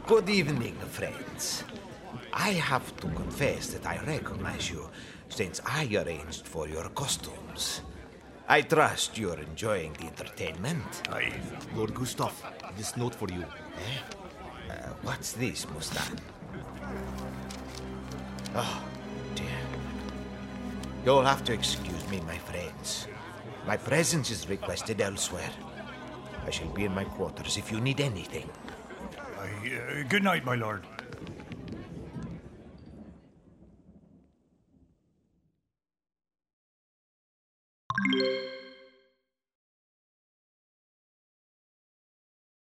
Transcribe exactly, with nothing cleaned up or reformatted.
Good evening, friends. I have to confess that I recognize you, since I arranged for your costumes. I trust you're enjoying the entertainment. Aye, Lord Gustav, this note for you. Eh? Uh, what's this, Mustan? Oh, dear. You'll have to excuse me, my friends. My presence is requested elsewhere. I shall be in my quarters if you need anything. Aye, uh, good night, my lord.